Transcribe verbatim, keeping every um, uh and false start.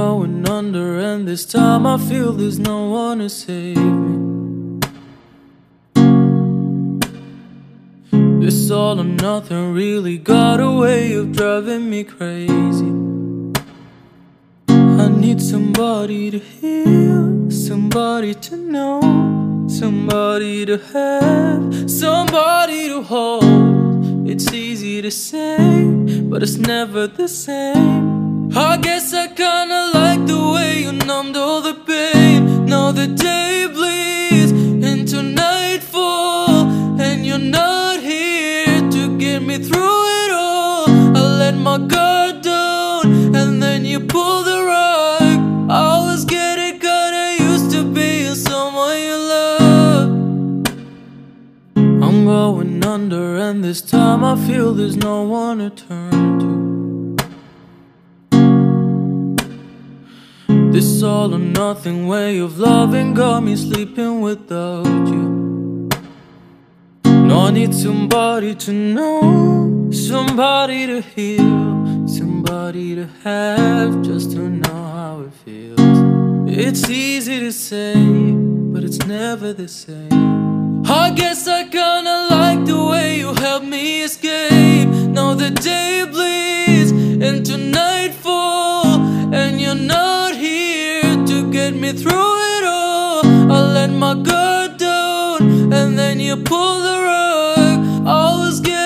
going under, and this time I feel there's no one to save me. This all or nothing really got a way of driving me crazy. I need somebody to heal, somebody to know, somebody to have, somebody to hold. It's easy to say, but it's never the same. I guess I kinda like the way you numbed all the pain. Now the day bleeds into nightfall, and you're not here to get me through it all. I let my guard down, and then you pulled the rug. I was getting kinda used to being someone you love. I'm going under, and this time I feel there's no one to turn to. This all or nothing way of loving got me sleeping without you. No, I need somebody to know, somebody to heal, somebody to have, just to know how it feels. It's easy to say, but it's never the same. I guess I kinda like the way you helped me escape. Now the day bleeds into nightfall, and you're not here to get me through it all. I let my guard down, and then you pulled the rug. I was getting